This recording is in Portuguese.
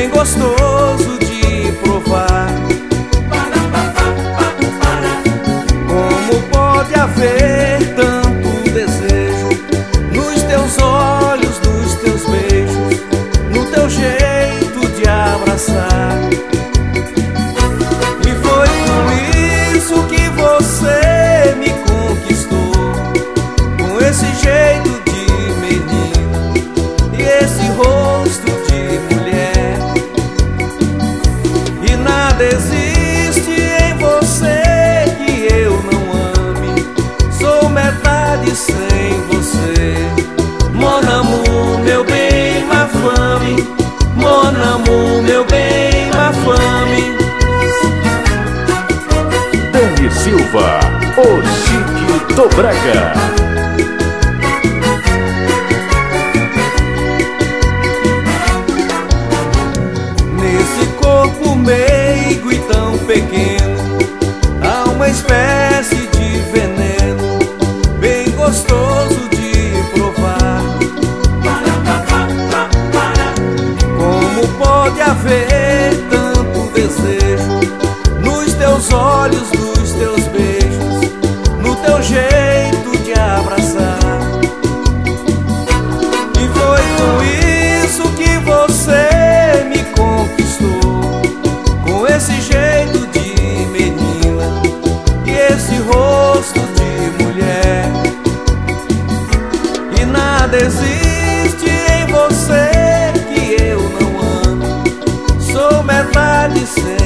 bem gostoso de provar. Como pode haver tanto desejo nos teus olhos, nos teus beijos, no teu jeito de abraçar? E foi por isso que você me conquistou, com esse jeito de menino e esse rosto de mulher. E nada existe em você que eu não ame, sou metade sem você. Mon amour, meu bem, ma femme, mon amour, meu bem, ma femme. Dani Silva, o chique do brega. Nesse corpo meigo e tão pequeno há uma espécie de veneno bem gostoso de provar. Como pode haver tanto desejo nos teus olhos, nos teus beijos, no teu jeito de abraçar? E foi com isso que você me conquistou, com esse jeito de menina e esse rosto de mulher. E nada existe em você que eu não ame, sou metade sem